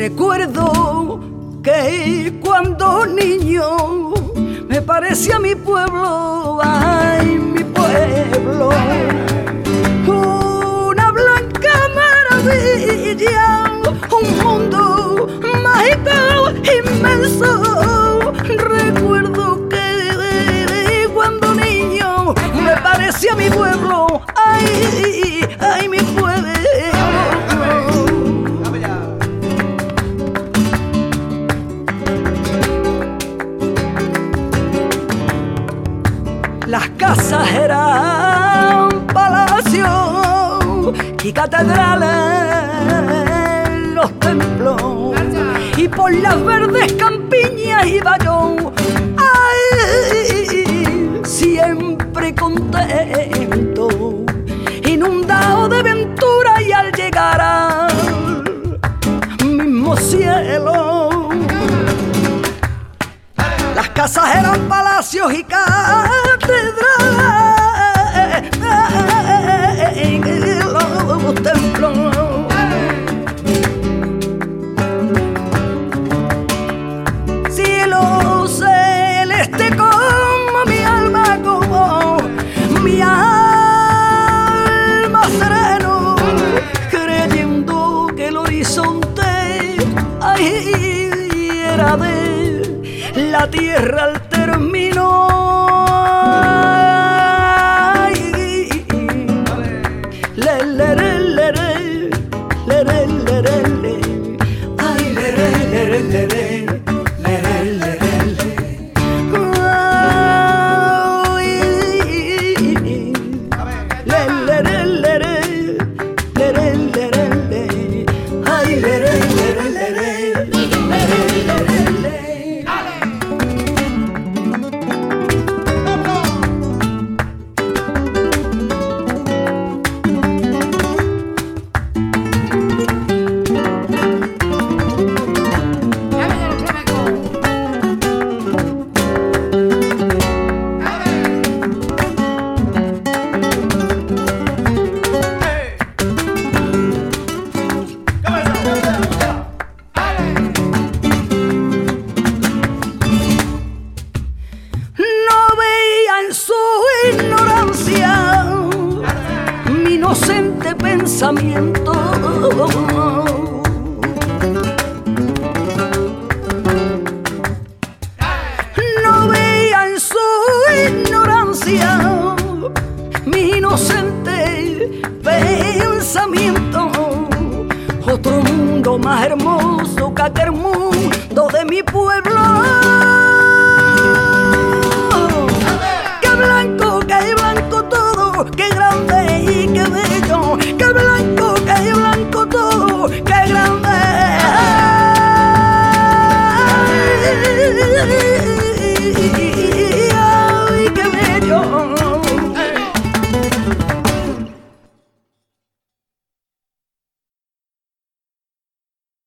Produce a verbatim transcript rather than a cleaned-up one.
Recuerdo que cuando niño me parecía mi pueblo, ay, mi pueblo, una blanca maravilla, un mundo mágico inmenso. Recuerdo que cuando niño me parecía mi pueblo, ay, ay, mi pueblo. Las casas eran palacios y catedrales, los templos, y por las verdes campiñas iba yo, ay, siempre contento, inundado de aventura, y al llegar al mismo cielo, las casas eran palacios y catedrales, los templos. Cielo celeste como mi alma, como mi alma sereno, creyendo que el horizonte ahí era de la tierra al término. Le, le, le, le, le, le, le, le, le. Ay, le, le, le, le, le, le, le, le, le. Ay, le, le, le, le, le, le, le, le, le. Ay, le, le, le, le, le, le. Inocente pensamiento, no veía en su ignorancia mi inocente pensamiento, otro mundo más hermoso que aquel mundo